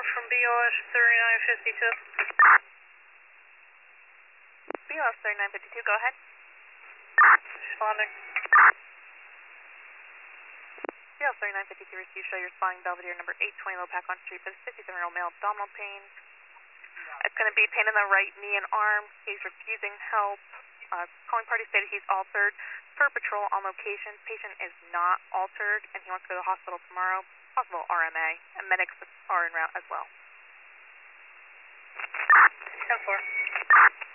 from BOS 3952. BOS 3952, go ahead. Responding. BOS 3952 received, show you're responding Belvedere number 820 Low Pack on Street for the 57-year-old male, abdominal pain. It's going to be pain in the right knee and arm. He's refusing help. Calling party stated he's altered. Per patrol on location, patient is not altered, and he wants to go to the hospital tomorrow. Possible RMA, and medics are en route as well. 10-4.